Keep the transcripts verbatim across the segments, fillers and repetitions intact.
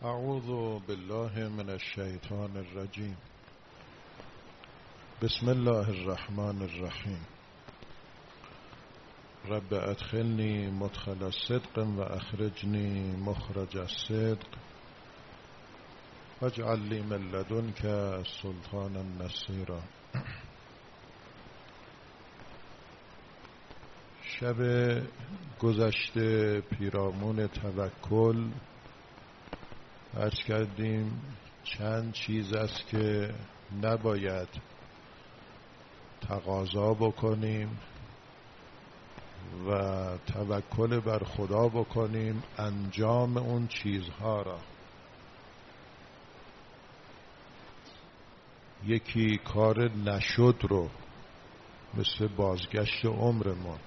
اعوذ بالله من الشیطان الرجیم. بسم الله الرحمن الرحیم. رب ادخلنی مدخل صدق و اخرجنی مخرج الصدق واجعل لی من لدنک سلطانا نصیرا. شب گذشته پیرامون توکل عرض کردیم چند چیز است که نباید تقاضا بکنیم و توکل بر خدا بکنیم انجام اون چیزها را. یکی کار نشد رو، مثل بازگشت عمرمون.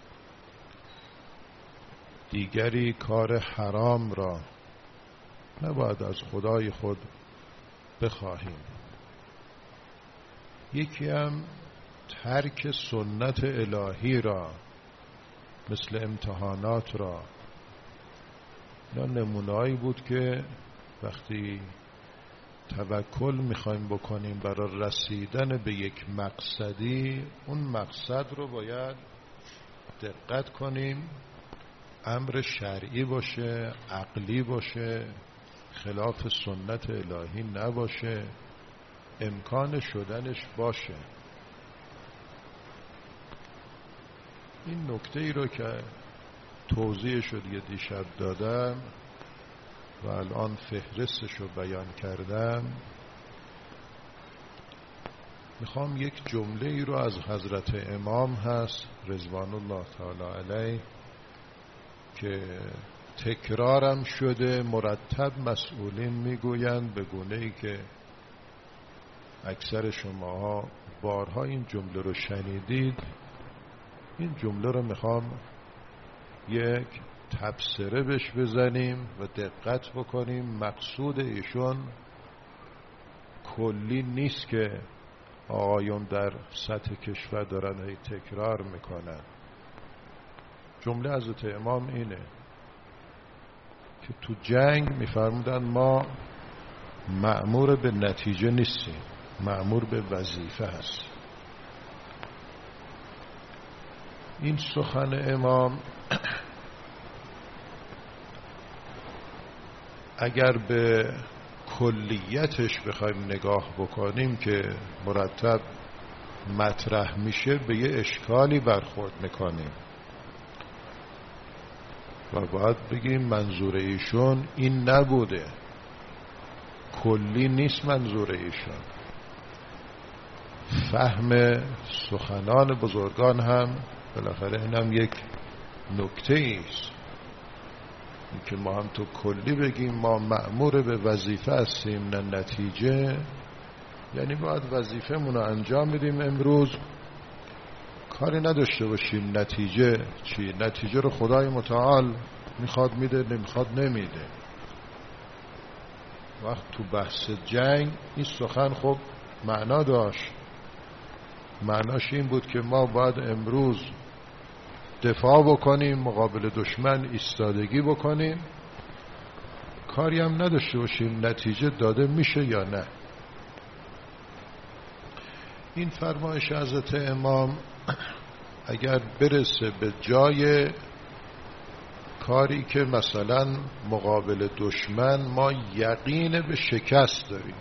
دیگری کار حرام را نباید از خدای خود بخواهیم. یکی هم ترک سنت الهی را، مثل امتحانات را. اینا نمونه‌ای بود که وقتی توکل میخوایم بکنیم برای رسیدن به یک مقصدی، اون مقصد رو باید دقت کنیم، امر شرعی باشه، عقلی باشه، خلاف سنت الهی نباشه، امکان شدنش باشه. این نکته ای رو که توضیحش رو دیگه دیشب دادم و الان فهرستش رو بیان کردم، میخوام یک جمله ای رو از حضرت امام هست رضوان الله تعالی علیه که تکرارم شده، مرتب مسئولین میگویند به گونه ای که اکثر شماها بارها این جمله رو شنیدید. این جمله رو میخوام یک تبصره بش بزنیم و دقت بکنیم. مقصود ایشون کلی نیست که آقایون در سطح کشور دارن هی تکرار میکنن. جمله حضرت امام اینه که تو جنگ میفرمودن ما مأمور به نتیجه نیستیم، مأمور به وظیفه هست. این سخن امام اگر به کلیتش بخوایم نگاه بکنیم که مرتب مطرح میشه، به یه اشکالی برخورد میکنیم و باید بگیم منظور ایشون این نبوده، کلی نیست منظور ایشون. فهم سخنان بزرگان هم بالاخره اینم یک نکته ایست. این که ما هم تو کلی بگیم ما مأمور به وظیفه هستیم نه نتیجه، یعنی باید وظیفه مون رو انجام بدیم امروز، کاری نداشته باشیم نتیجه چی. نتیجه رو خدای متعال میخواد میده، نمیخواد نمیده. وقت تو بحث جنگ این سخن خب معنا داشت. معناش این بود که ما باید امروز دفاع بکنیم، مقابل دشمن ایستادگی بکنیم، کاری هم نداشته باشیم نتیجه داده میشه یا نه. این فرمایش حضرت امام اگر برسه به جای کاری که مثلا مقابل دشمن ما یقین به شکست داریم،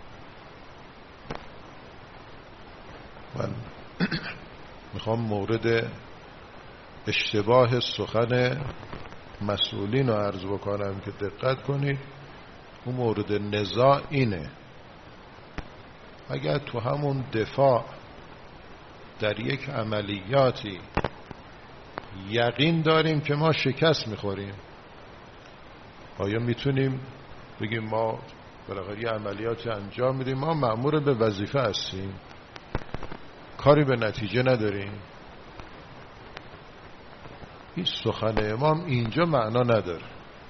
من میخوام مورد اشتباه سخن مسئولین رو عرض بکنم که دقت کنید. اون مورد نزاع اینه، اگر تو همون دفاع در یک عملیاتی یقین داریم که ما شکست میخوریم، آیا میتونیم بگیم ما بالاخره یه عملیاتی انجام میدیم، ما مأمور به وظیفه هستیم، کاری به نتیجه نداریم؟ این سخن امام اینجا معنا نداره.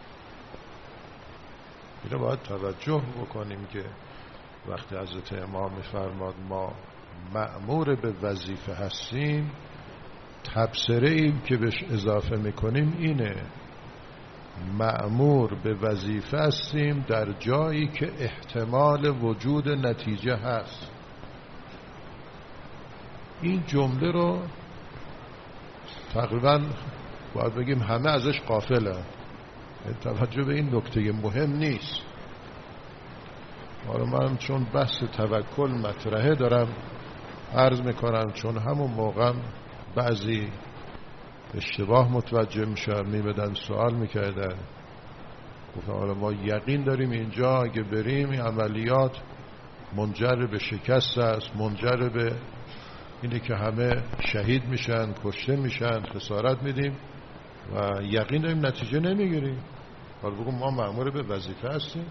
اینو باید توجه بکنیم که وقتی حضرت امام میفرماد ما مأمور به وظیفه هستیم، تبصره ایم که بهش اضافه میکنیم اینه مأمور به وظیفه هستیم در جایی که احتمال وجود نتیجه هست. این جمله رو تقریبا باید بگیم همه ازش غافلن، توجه به این نکته مهم نیست. حالا من چون بحث توکل مطرحه دارم عرض میکنم، چون همون موقع بعضی اشتباه متوجه میشن، میبدن سوال میکردن، گفتم حالا ما یقین داریم اینجا اگه بریم این عملیات منجر به شکست است، منجر به اینه که همه شهید میشن، کشته میشن، خسارت میدیم و یقین داریم نتیجه نمیگیریم. حالا بگم ما مأمور به وظیفه هستیم.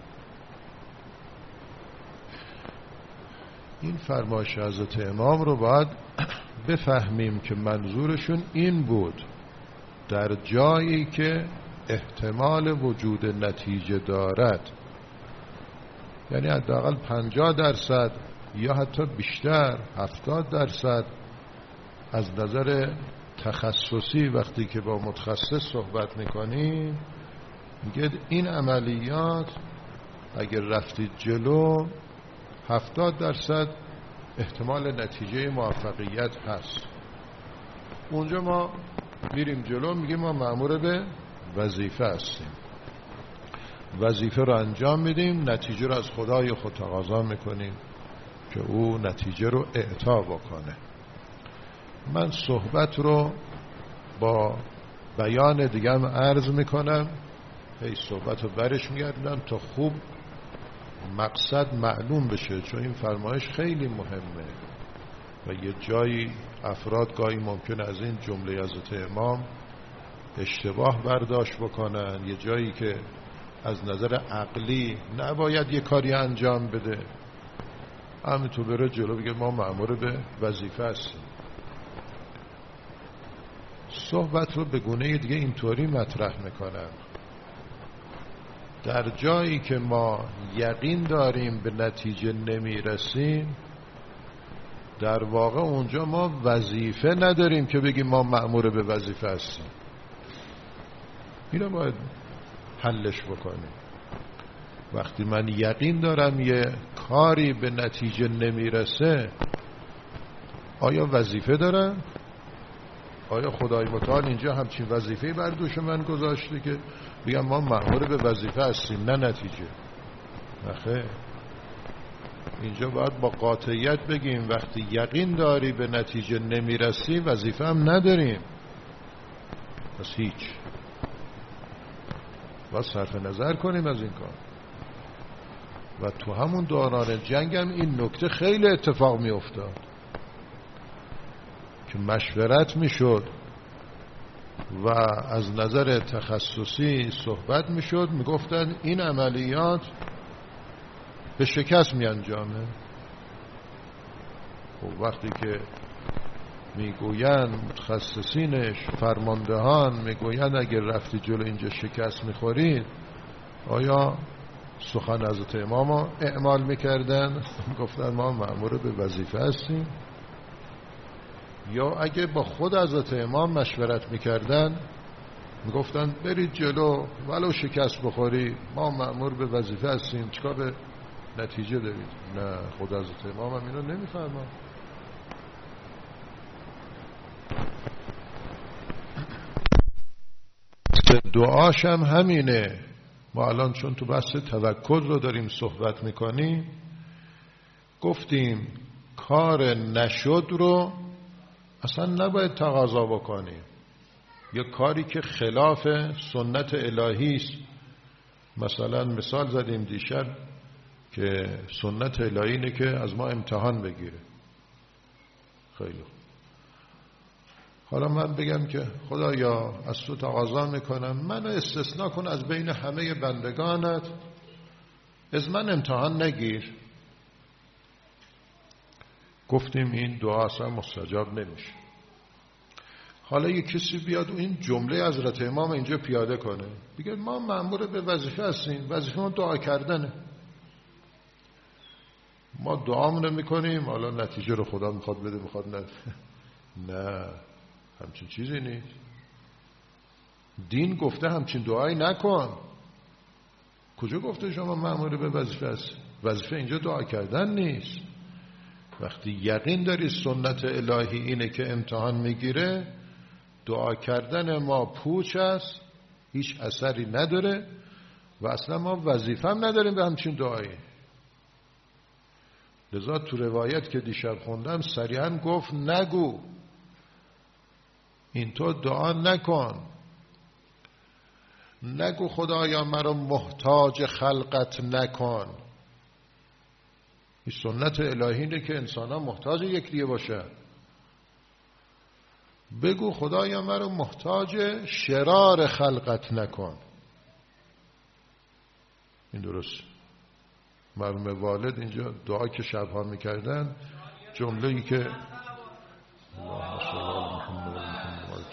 این فرمایش حضرت امام رو باید بفهمیم که منظورشون این بود، در جایی که احتمال وجود نتیجه دارد، یعنی حداقل پنجاه درصد یا حتی بیشتر هفتاد درصد از نظر تخصصی وقتی که با متخصص صحبت میکنیم میگه این عملیات اگر رفتید جلو هفتاد درصد احتمال نتیجه موفقیت هست. اونجا ما میریم جلو، میگیم ما مأمور به وظیفه هستیم، وظیفه رو انجام میدیم، نتیجه رو از خدای خود تقاضا میکنیم که او نتیجه رو اعطا بکنه. من صحبت رو با بیان دیگه هم عرض میکنم، هی صحبت رو برش میگردم تا خوب مقصد معلوم بشه، چون این فرمایش خیلی مهمه و یه جایی افراد گاهی ممکنه از این جمله حضرت امام اشتباه برداشت بکنن، یه جایی که از نظر عقلی نباید یه کاری انجام بده، همینطور بره جلو بگه ما مأمور به وظیفه هستیم. صحبت رو به گونه دیگه اینطوری مطرح میکنم، در جایی که ما یقین داریم به نتیجه نمیرسیم، در واقع اونجا ما وظیفه نداریم که بگیم ما مأمور به وظیفه هستیم. اینو باید حلش بکنیم. وقتی من یقین دارم یه کاری به نتیجه نمیرسه، آیا وظیفه دارم؟ آیا خدای متعال اینجا همچین وظیفه‌ای بر دوش من گذاشته که بگم ما مأمور به وظیفه هستیم نه نتیجه؟ نخیر، اینجا باید با قاطعیت بگیم وقتی یقین داری به نتیجه نمیرسی وظیفه هم نداریم، پس هیچ. باید صرف نظر کنیم از این کار. و تو همون دوران جنگ هم این نکته خیلی اتفاق می افتاد که مشورت می شد و از نظر تخصصی صحبت می شد، می گفتن این عملیات به شکست می انجامه. خب وقتی که می گوین متخصصینش، فرماندهان می گوین اگر رفتی جلو اینجا شکست می خورید، آیا سخن حضرت امام رو اعمال می کردن؟ گفتن ما مأمور به وظیفه هستیم. یا اگه با خود حضرت امام مشورت می کردن می گفتن برید جلو ولو شکست بخوری ما مأمور به وظیفه هستیم، چیکار به نتیجه دارید؟ نه، خود حضرت امام هم اینو نمی فرمان. دعاش هم همینه. ما الان چون تو بحث توکل رو داریم صحبت میکنیم، گفتیم کار نشد رو اصلا نباید تقاضا بکنیم. یا کاری که خلاف سنت الهی است، مثلا مثال زدیم دیشب که سنت الهی اینه که از ما امتحان بگیره. خیلی خوب، حالا من بگم که خدایا از تو تقاضا میکنم منو استثناء کن از بین همه بندگانت، از من امتحان نگیر. گفتیم این دعا اصلا مستجاب نمیشه. حالا یک کسی بیاد و این جمله حضرت امام اینجا پیاده کنه، بگه ما مأمور به وظیفه هستیم، وظیفه ما دعا کردنه، ما دعامونو میکنیم، حالا نتیجه رو خدا میخواد بده، میخواد نه. نه، همچین چیزی نیست. دین گفته همچین دعایی نکن. کجا گفته شما مأمور به وظیفه است؟ وظیفه اینجا دعا کردن نیست. وقتی یقین داری سنت الهی اینه که امتحان میگیره، دعا کردن ما پوچ است، هیچ اثری نداره و اصلا ما وظیفه هم نداریم به همچین دعایی. لذا تو روایت که دیشب خوندم صریحاً گفت نگو، اینطور دعا نکن، نگو خدایا مرا محتاج خلقت نکن. این سنت الهی اینه که انسان ها محتاج یکدیگه باشه. بگو خدایا مرا محتاج شرار خلقت نکن. این درست. مرحوم والد اینجا دعا که شبها میکردن، جمله‌ای که اللهم صل علی محمد و محمد،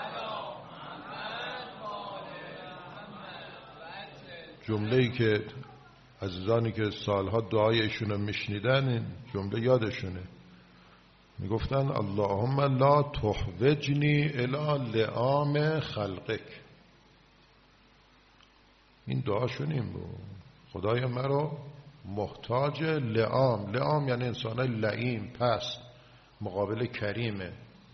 جمله‌ای که عزیزانی که سالها دعای ایشونو میشنیدن این جمله یادشونه، میگفتن اللهم لا تحوجنی الی لعام خلقک. این دعاشون این بود، خدایا مرا محتاج لعام. لعام یعنی انسانای لعیم، پس مقابل کریمه.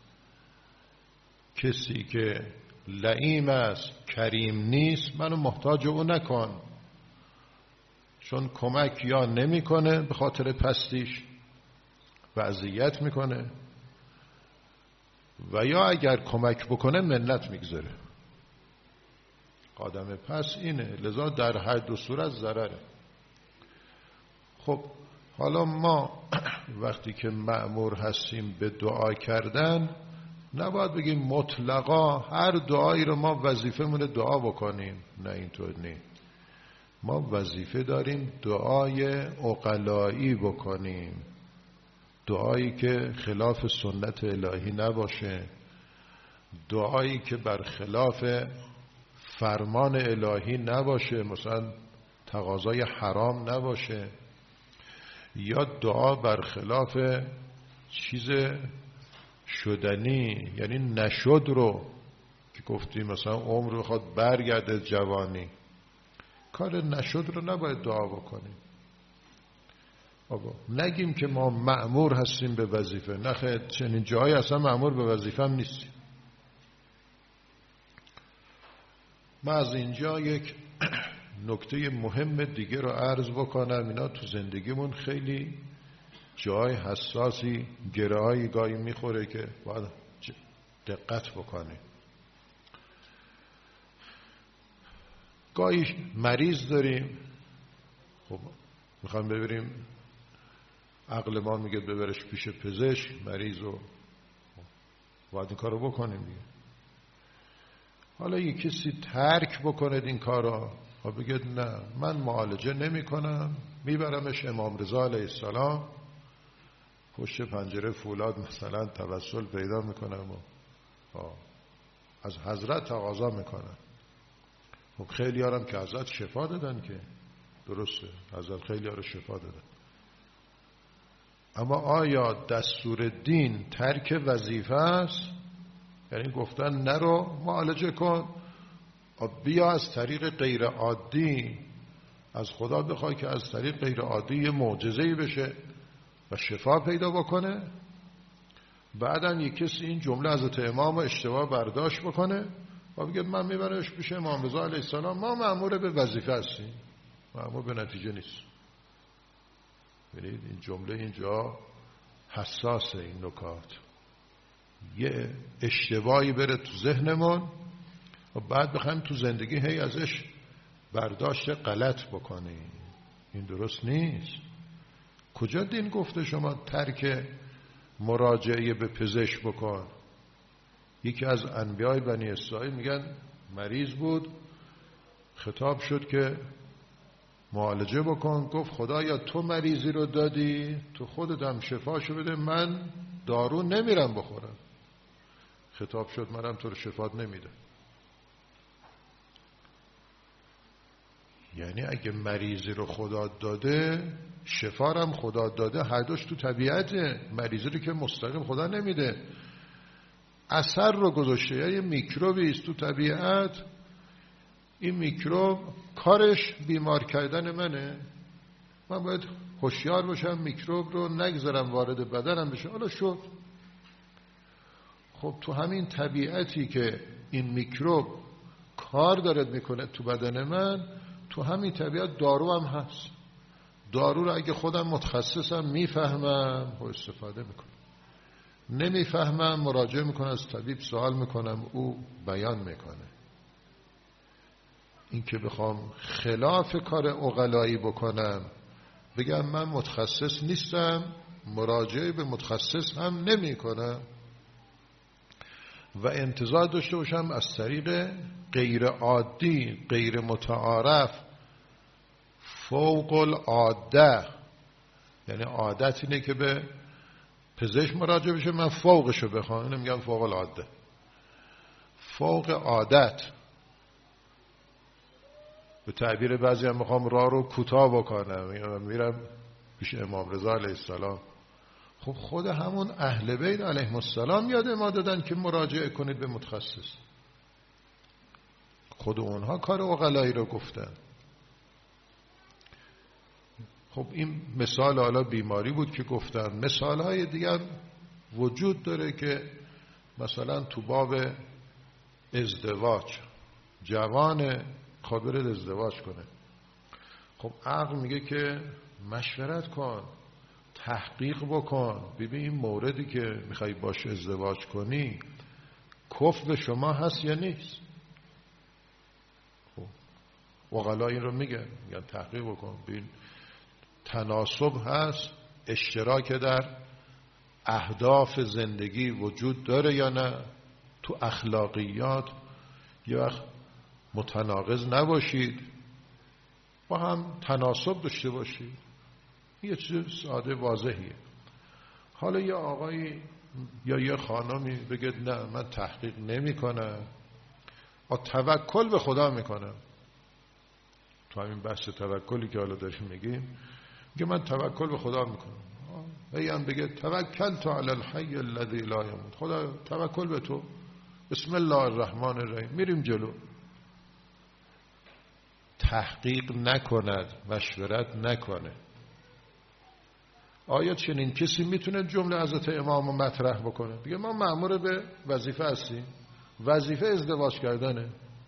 کسی که لعیم است، کریم نیست، منو محتاج او نکن، چون کمک یا نمیکنه به خاطر پستیش و اذیت میکنه، و یا اگر کمک بکنه منت میگذاره. آدم پس اینه، لذا در هر دو صورت ضرره. خب حالا ما وقتی که مأمور هستیم به دعا کردن، نباید بگیم مطلقا هر دعایی رو ما وظیفه مونه دعا بکنیم. نه، اینطور نیست. ما وظیفه داریم دعای عقلایی بکنیم، دعایی که خلاف سنت الهی نباشه، دعایی که بر خلاف فرمان الهی نباشه، مثلا تقاضای حرام نباشه، یا دعا بر خلاف چیز شدنی، یعنی نشد رو که گفتیم مثلا عمر بخواد برگرده جوانی، کار نشد رو نباید دعا بکنیم. آقا نگیم که ما مأمور هستیم به وظیفه، نخیر، چنین جایی اصلا مأمور به وظیفه هم نیستیم. من از اینجا یک نکته مهم دیگه رو عرض بکنم. اینا تو زندگیمون خیلی جای حساسی، گره‌هایی گاهی میخوره که باید دقت بکنیم. گاهی مریض داریم، خب میخوایم ببریم، عقل ما میگه ببرش پیش پزشک مریض رو، باید این کار رو بکنیم دیگه. حالا یک کسی ترک بکنه این کار رو و بگه نه من معالجه نمی کنم، میبرمش امام رضا علیه السلام، پشت پنجره فولاد مثلا توسل پیدا میکنم و از حضرت تقاضا میکنم. خب خیلی هارم که حضرت شفا دادن، که درسته حضرت خیلی ها رو شفا دادن، اما آیا دستور دین ترک وظیفه است؟ یعنی گفتن نرو معالجه کن، بیا از طریق غیر عادی از خدا بخوای که از طریق غیر عادی یه معجزه‌ای بشه و شفا پیدا بکنه؟ بعدن یک کسی این جمله حضرت امام اشتباه برداشت بکنه و بگه من میبرمش پیش امام رضا علیه السلام، ما مأمور به وظیفه هستیم، مأمور به نتیجه نیست. ببینید این جمله اینجا حساسه، این نکات یه اشتباهی بره تو ذهنمون و بعد بخوایم تو زندگی هی ازش برداشت غلط بکنیم. این درست نیست. کجا دین گفته شما ترک مراجعه به پزشک بکن؟ یکی از انبیای بنی اسرائیل میگن مریض بود، خطاب شد که معالجه بکن، گفت خدایا تو مریضی رو دادی، تو خودت هم شفاشو بده، من دارو نمیرم بخورم. خطاب شد منم تو رو شفات نمیدم. یعنی اگه مریضی رو خدا داده، شفارم خدا داده، هر دوش تو طبیعته. مریضی رو که مستقیم خدا نمیده، اثر رو گذاشته، یه میکروبی است تو طبیعت این میکروب کارش بیمار کردن منه، من باید هوشیار باشم میکروب رو نگذارم وارد بدنم بشه. حالا شد. خب تو همین طبیعتی که این میکروب کار داره میکنه تو بدن من، تو همین طبیعت دارو هم هست. دارو رو اگه خودم متخصصم میفهمم و استفاده میکنم، نمیفهمم مراجعه میکنم از طبیب سوال میکنم، او بیان میکنه. این که بخوام خلاف کار عقلایی بکنم، بگم من متخصص نیستم، مراجعه به متخصص هم نمی کنم و انتظار داشته باشم از طریق غیر عادی، غیر متعارف، فوق العاده، یعنی عادت اینه که به پزشک مراجعه بشه، من فوقشو بخوام، اینو میگم فوق العاده، فوق عادت. به تعبیر بعضی هم میخوام راه رو کوتاه بکنم، میرم پیش امام رضا علیه السلام. خب خود همون اهل بیت علیهم السلام یاد ما دادن که مراجعه کنید به متخصص. خود اونها کار عقلایی رو گفتن. خب این مثال حالا بیماری بود که گفتم. مثال های دیگه وجود داره که مثلا تو باب ازدواج، جوان قادر ازدواج کنه، خب عقل میگه که مشورت کن، تحقیق بکن، ببین این موردی که میخوای باش ازدواج کنی کفر به شما هست یا نیست. خب عقلا این رو میگن، میگن تحقیق بکن، ببین تناسب هست، اشتراک در اهداف زندگی وجود داره یا نه، تو اخلاقیات یه وقت متناقض نباشید، با هم تناسب داشته باشید. یه چیز ساده واضحیه. حالا یه آقایی یا یه خانمی بگه نه من تحقیق نمی کنم، و توکل به خدا میکنم. تو همین بحث توکلی که حالا داریم میگیم، میگه من توکل به خدا میکنم. هی هم بگه توکل تو علی الحی الذی لا یموت، خدا توکل به تو، بسم الله الرحمن الرحیم، میریم جلو. تحقیق نکند، مشورت نکنه. آیا چنین کسی میتونه جمله حضرت امام رو مطرح بکنه؟ بگه ما مأمور به وظیفه هستیم، وظیفه ازدواج کردنه،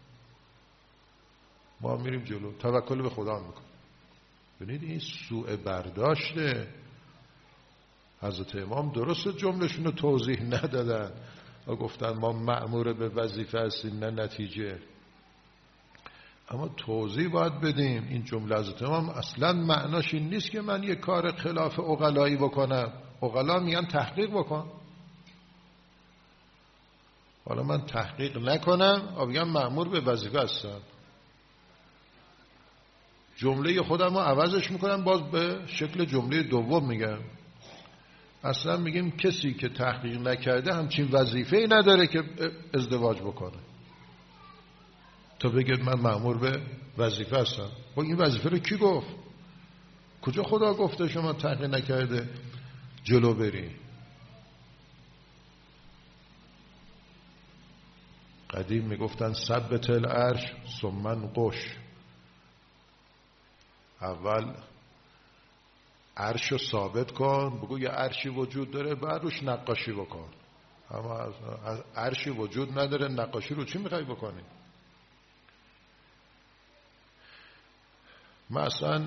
ما میریم جلو، توکل به خدا میکنه. ببینید این سوء برداشته. حضرت امام درست جملشون رو توضیح ندادن و گفتن ما مأمور به وظیفه هستیم نه نتیجه. اما توضیح باید بدیم. این جمله حضرت امام اصلا معناش این نیست که من یک کار خلاف عقلایی بکنم. عقلا میگن تحقیق بکن، حالا من تحقیق نکنم و بگم مأمور به وظیفه هستم، جمله خودم رو عوضش میکنم، باز به شکل جمله دوم میگم. اصلا میگیم کسی که تحقیق نکرده همچین وظیفه‌ای نداره که ازدواج بکنه تا بگید من مأمور به وظیفه هستم. خب این وظیفه رو کی گفت؟ کجا خدا گفته شما تحقیق نکرده جلو بری؟ قدیم میگفتن ثبت العرش ثم انقش، اول عرش رو ثابت کن، بگو یه عرشی وجود داره، بعد روش نقاشی بکن. اما عرشی وجود نداره، نقاشی رو چی میخوای بکنی؟ من اصلا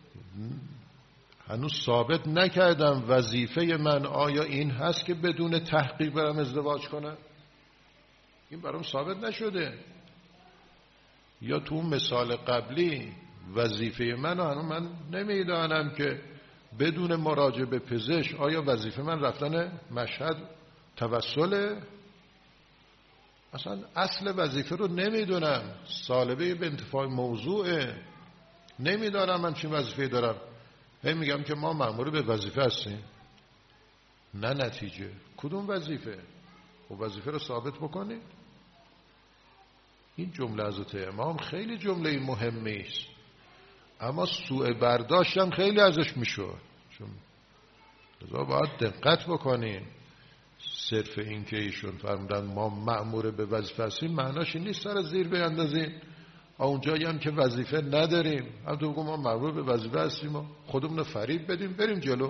هنوز ثابت نکردم وظیفه من آیا این هست که بدون تحقیق برم ازدواج کنم. این برام ثابت نشده. یا تو مثال قبلی وظیفه من هنوز من نمیدانم که بدون مراجعه به پزشک آیا وظیفه من رفتن مشهد توسله. اصلا اصل وظیفه رو نمیدونم، سالبه به انتفاع موضوعه، نمیدارم من چی وظیفه دارم. هی میگم که ما مأمور به وظیفه هستیم، نه نتیجه. کدوم وظیفه؟ و وظیفه رو ثابت بکنید. این جمله حضرت امام خیلی جمله مهمی است، اما سوء برداشتم خیلی ازش میشود. چون لذا باید دقت بکنیم. صرف این که ایشون فرمودن ما مأمور به وظیفه هستیم معناش این نیست سر زیر بیندازیم اونجایی هم که وظیفه نداریم هم تو بگم ما مأمور به وظیفه هستیم، خودمون رو فریب بدیم بریم جلو.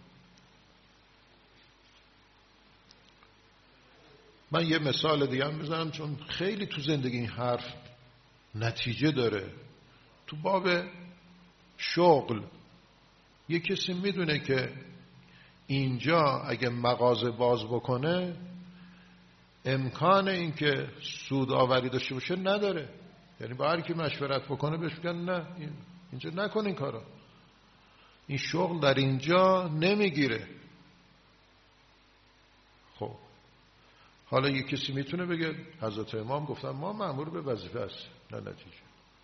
من یه مثال دیگه هم بزنم چون خیلی تو زندگی این حرف نتیجه داره. تو باب شغل یه کسی میدونه که اینجا اگه مغازه باز بکنه امکان این که سود آوری داشته باشه نداره، یعنی با هر کی مشورت بکنه بهش میگن نه اینجا نکن این کارا، این شغل در اینجا نمیگیره. خب حالا یه کسی میتونه بگه حضرت امام گفتن ما مأمور به وظیفه است، نه نتیجه.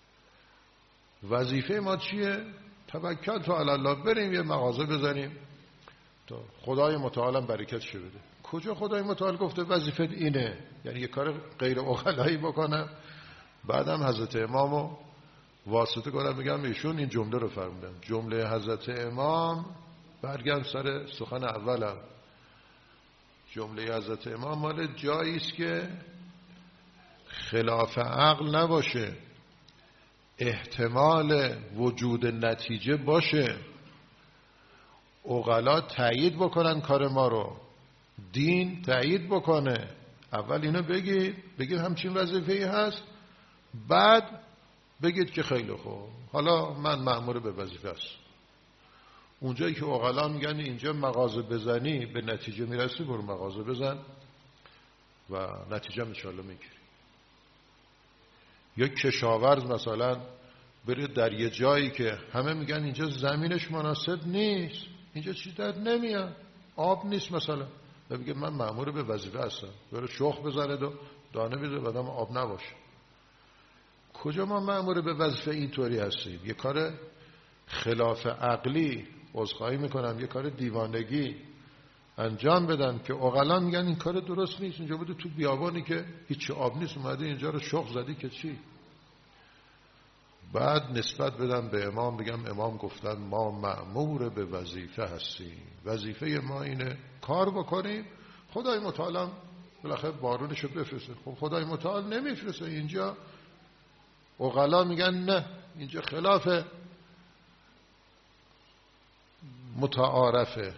وظیفه ما چیه؟ توکل تو علی الله، بریم یه مغازه بزنیم تا خدای متعال هم برکتش بده. کجا خدای متعال گفته وظیفه اینه؟ یعنی یه کار غیر عقلایی بکنم بعدم حضرت امامو واسطه کنم بگم ایشون این جمله رو فرمودن. جمله حضرت امام برگم سر سخن اولم، جمله حضرت امام مال جایی است که خلاف عقل نباشه، احتمال وجود نتیجه باشه، عقلا تایید بکنن کار ما رو، دین تایید بکنه. اول اینو بگید بگید همچین وظیفه‌ای هست، بعد بگید که خیلی خوب حالا من مأمور به وظیفه است. اونجایی که عقلا میگن اینجا مغازه بزنی به نتیجه میرسی برو مغازه بزن و نتیجه انشاءالله میگیری. یا کشاورز مثلا بره در یه جایی که همه میگن اینجا زمینش مناسب نیست، اینجا چیز در نمیاد، آب نیست مثلا، و بگه من مأمور به وظیفه هستم، بره شخ بزنه و دانه بیده بعدم آب نباشه. کجا ما مأمور به وظیفه اینطوری هستیم؟ یه کار خلاف عقلی، عذرخواهی میکنم، یه کار دیوانگی انجام بدن که عقلا میگن این کار درست نیست. اینجا بوده تو بیابانی که هیچ آب نیست اومده اینجا رو شخ زدی که چی؟ بعد نسبت بدم به امام بگم امام گفتن ما مأمور به وظیفه هستیم، وظیفه ما اینه کار بکنیم، خدای متعال بالاخره بارونشو بفرسته. خب خدای متعال نمیفرسته، اینجا عقلا میگن نه اینجا خلاف متعارفه،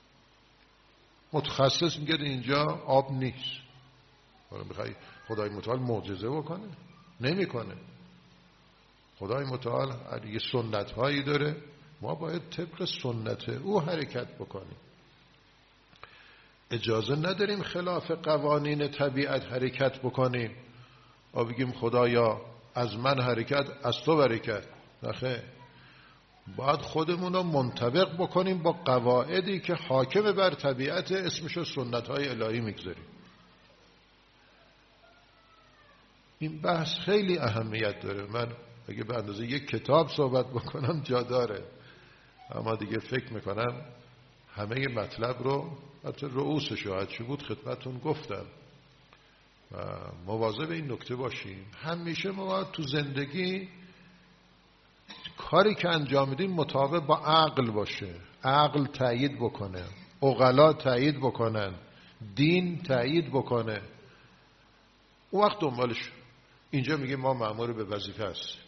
متخصص میگه اینجا آب نیست. میخوای خدای متعال معجزه بکنه؟ نمیکنه. خدای متعال یه سنت هایی داره، ما باید طبق سنت او حرکت بکنیم. اجازه نداریم خلاف قوانین طبیعت حرکت بکنیم و بگیم خدایا از من حرکت از تو برکت. نخیر، باید خودمون رو منطبق بکنیم با قواعدی که حاکم بر طبیعت، اسمشو سنت های الهی میگذاریم. این بحث خیلی اهمیت داره. من اگه به اندازه یک کتاب صحبت بکنم جا داره، اما دیگه فکر میکنم همه مطلب رو حتی رؤوسش شاید چی بود خدمتون گفتم و مواظب این نکته باشیم. همیشه ما باید تو زندگی کاری که انجام میدیم مطابق با عقل باشه، عقل تایید بکنه، عقلا تایید بکنن، دین تایید بکنه، اون وقت دنبالش. اینجا میگه ما مأمور به وظیفه هستیم.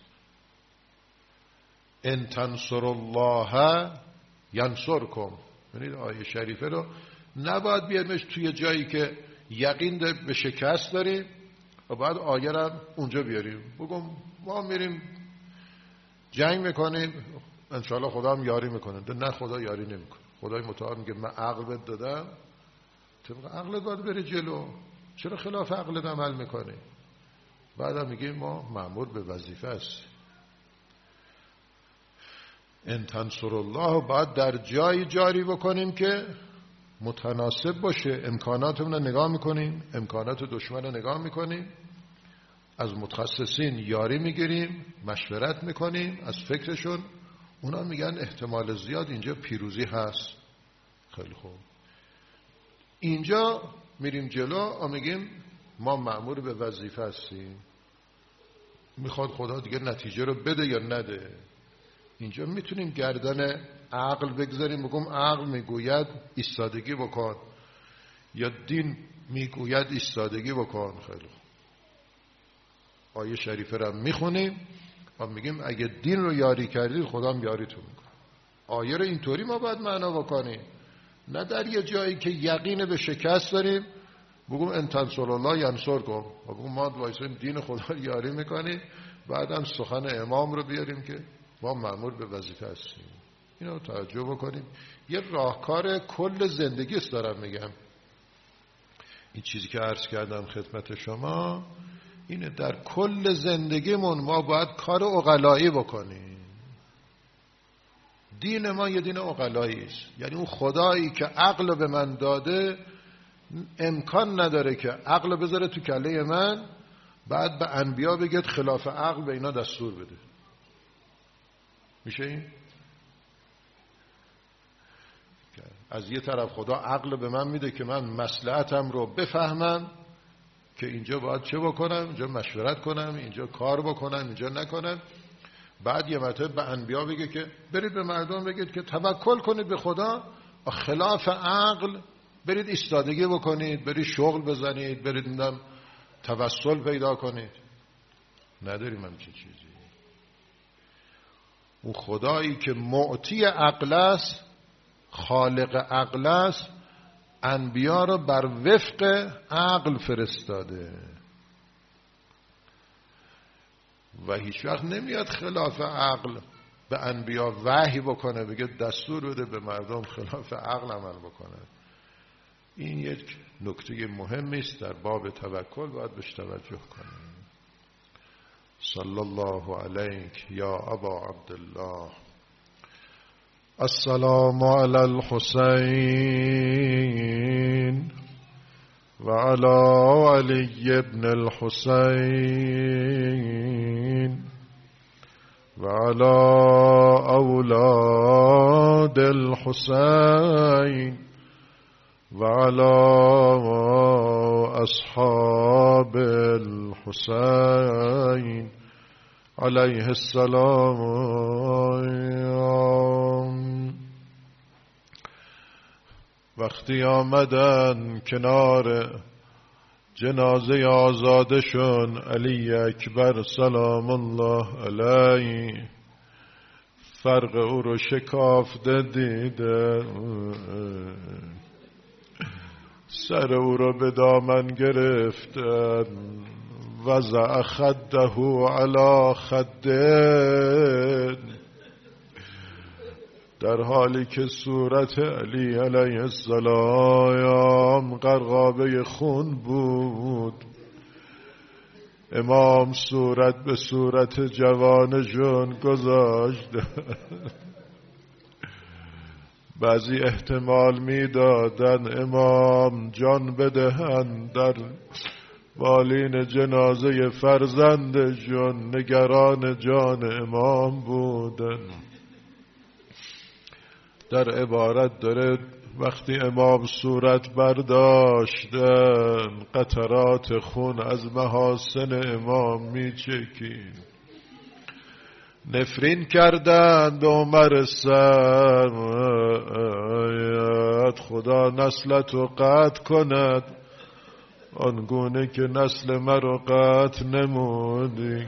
ان تنصر الله ینصرکم. ببینید آیه شریفه رو نباید بیارمش توی جایی که یقین به شکست داریم و بعد آیه رو اونجا بیاریم بگم ما میریم جنگ میکنیم انشاءالله خدا هم یاری میکنه. نه، خدا یاری نمیکنه. خدای متعال میگه من عقل بهت دادم، طبق عقلت باید بری جلو، چرا خلاف عقلت عمل میکنی؟ بعدم میگه ما مأمور به وظیفه است. ان تنصر الله باید در جایی جاری بکنیم که متناسب باشه. امکاناتمون رو نگاه میکنیم، امکانات دشمن رو نگاه میکنیم، از متخصصین یاری میگیریم، مشورت میکنیم از فکرشون، اونا میگن احتمال زیاد اینجا پیروزی هست. خیلی خوب، اینجا میریم جلو و میگیم ما مأمور به وظیفه هستیم. میخواد خدا دیگه نتیجه رو بده یا نده. اینجا میتونیم گردن عقل بگذاریم بگم عقل میگوید ایستادگی بکن یا دین میگوید ایستادگی بکن. خیلی خوب، آیه شریفه را میخونیم و میگیم اگه دین رو یاری کردید خدا هم یاریتون میکنه. آیه رو اینطوری ما باید معنا بکنیم، نه در یه جایی که یقین به شکست داریم بگم ان تنصروا الله ینصرکم، بگم ما وایسیم دین خدا رو یاری میکنیم بعدم سخن امام رو بیاریم که ما مأمور به وظیفه هستیم. اینو توجه بکنیم. یه راهکار کل زندگی است دارم میگم. این چیزی که عرض کردم خدمت شما اینه، در کل زندگیمون ما باید کار عقلایی بکنیم. دین ما یه دین عقلایی است، یعنی اون خدایی که عقل به من داده امکان نداره که عقل بذاره تو کله من بعد به انبیا بگید خلاف عقل به اینا دستور بده. میشه این؟ از یه طرف خدا عقل به من میده که من مصلحتم رو بفهمم که اینجا باید چه بکنم، اینجا مشورت کنم، اینجا کار بکنم، اینجا نکنم. بعد یه مرتبه به انبیا بگه که برید به مردم بگید که توکل کنید به خدا، خلاف عقل برید ایستادگی بکنید، برید شغل بزنید، برید نمیدونم توسل پیدا کنید. نداریم هم چه چیزی. اون خدایی که معطی عقل است، خالق عقل است، انبیا رو بر وفق عقل فرستاده و هیچ وقت نمیاد خلاف عقل به انبیا وحی بکنه بگه دستور بده به مردم خلاف عقل عمل بکنه. این یک نکته مهمی است در باب توکل، باید بهش توجه کنیم. صلی الله علیک یا ابا عبدالله. السلام علی الحسین و علی علی ابن الحسین و علی اولاد الحسین و علی اصحاب الحسین علیه السلام. وقتی آمدن کنار جنازه آزادشون علی اکبر سلام الله علیه، فرق او رو شکافته دیده، سر او رو به دامن گرفتن، وضع خده علی خده، در حالی که صورت علی علیه السلام غرقابه خون بود. امام صورت به صورت جوانشون گذاشت. بعضی احتمال میدادن امام جان بدهند، در بالین جنازه فرزندشون نگران جان امام بودن. در عبارت داره وقتی امام صورت برداشتن قطرات خون از محاسن امام می چکید. نفرین کردن به عمر سعد خدا نسلتو قطع کند آنگونه که نسل مرا قطع نمودی.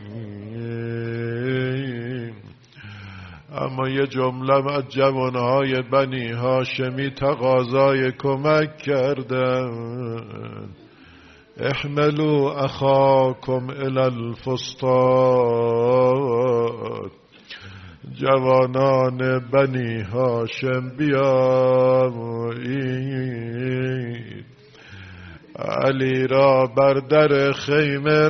اما یه جمله از جوانهای بنی هاشمی تقاضای کمک کردن. احملوا اخاکم الی الفسطاط، جوانان بنی هاشم بیایید علی را بر در خیمه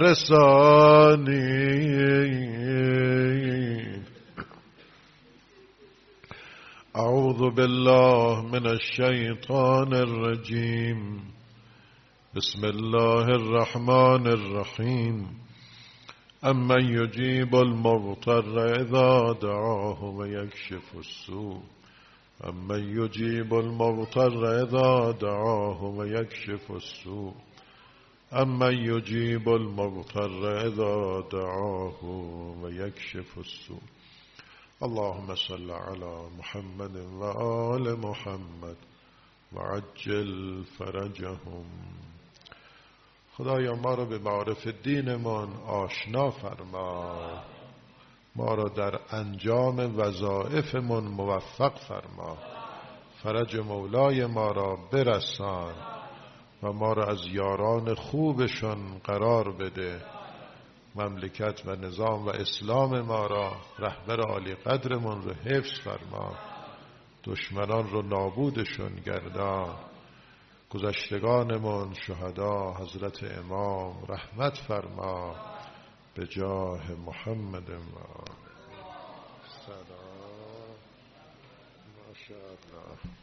رسانید. اعوذ بالله من الشیطان الرجیم. بسم الله الرحمن الرحیم. امن یجیب المضطر اذا دعاه و یکشف السوء. امن یجیب المضطر اذا دعاه و یکشف السوء. امن یجیب المضطر اذا دعاه و یکشف السوء. اللهم صل على محمد و آل محمد و عجل فرجهم. خدایا ما را به معارف دینمان آشنا فرما، ما را در انجام وظایفمان موفق فرما، فرج مولای ما را برسان و ما را از یاران خوبشان قرار بده. مملکت و نظام و اسلام ما را، رهبر عالی قدرمان رو حفظ فرما، دشمنان رو نابودشون گردان. گذشتگانمان شهدا حضرت امام رحمت فرما، به جاه محمد ما سلام. ماشاءالله.